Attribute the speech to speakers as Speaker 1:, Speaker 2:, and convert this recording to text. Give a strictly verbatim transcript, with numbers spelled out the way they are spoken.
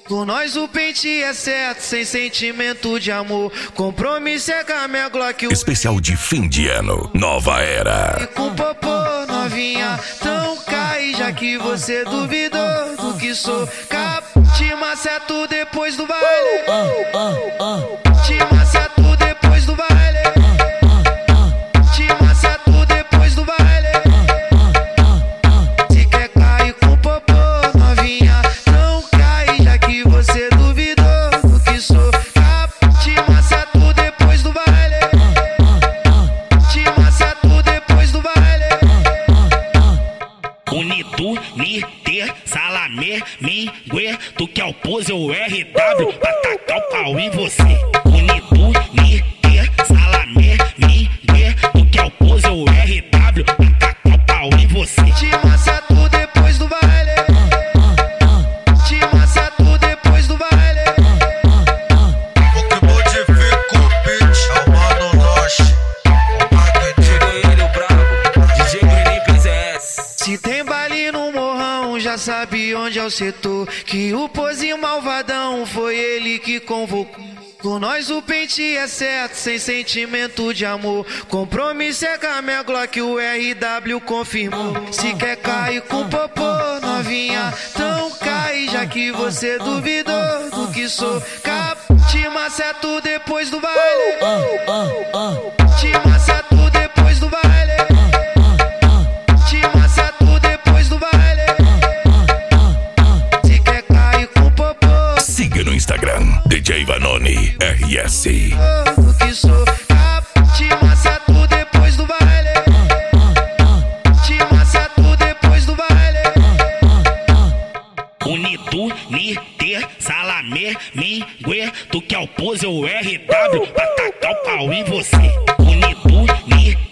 Speaker 1: Com nós o pente é certo, sem sentimento de amor. Compromisso é com a minha Glock.
Speaker 2: Especial de fim de ano, nova era.
Speaker 1: E com popô novinha, então cai, já que você duvidou do que sou. Cap, te maceto depois do baile. Te maceto depois do baile. Te maceto depois do baile. Se quer cair com popô novinha, não cai, já que você duvidou do que sou. Cap, te maceto depois do baile. Te maceto depois do baile.
Speaker 3: Unido, Niter, Salamé, Mingue, tu que é o pose ou R W, pra tacar o pau em você. Unido, Niter, Salamé, Mingue, tu que é o pose ou R W, pra tacar o pau em você.
Speaker 1: Te maceto depois do baile. Te maceto depois do baile.
Speaker 4: O que modifica o beat é o Mano Noche.
Speaker 5: Chegou ele, o brabo, D J Bruninho P Z S.
Speaker 1: Se tem baile no morrão, já sabe onde é o setor. Que o pozinho malvadão foi ele que convocou. Com nós o pente é certo, sem sentimento de amor. Compromisso é com a minha Glock, o R W confirmou. Se quer cair com popô novinha, então cai, já que você duvidou do que sou. Cap, te maceto depois do baile. Te maceto depois do baile. Te maceto depois do baile. Se quer cair com popô,
Speaker 2: Siga no Instagram, D J Vanoni R S.
Speaker 1: do que sou. Cap, te maceto depois do baile. Te maceto depois do baile.
Speaker 3: Unido, Niter, Salamé, Mingue, tu que é o pose ou R W, pra tacar o pau em você. Unido, Niter.